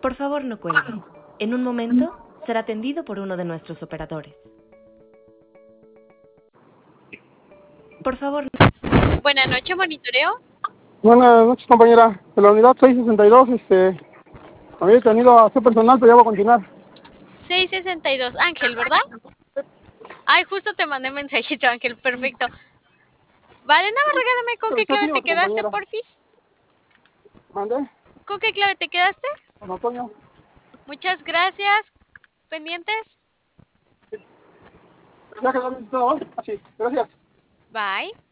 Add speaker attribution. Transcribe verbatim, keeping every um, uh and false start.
Speaker 1: Por favor, no cuelgue. En un momento será atendido por uno de nuestros operadores. Por favor.
Speaker 2: Buenas noches, monitoreo.
Speaker 3: Buenas noches, compañera. De la unidad seiscientos sesenta y dos, este, había tenido a su personal, pero ya voy a continuar.
Speaker 2: seiscientos sesenta y dos, Ángel, ¿verdad? Ay, justo te mandé mensajito, Ángel, perfecto. Vale, nada más regálame con qué clave te quedaste, porfis.
Speaker 3: ¿Mande?
Speaker 2: ¿Con qué clave te quedaste?
Speaker 3: Con Antonio.
Speaker 2: Muchas gracias. ¿Pendientes?
Speaker 3: Ya que lo han visitado hoy. Sí, gracias.
Speaker 2: Bye.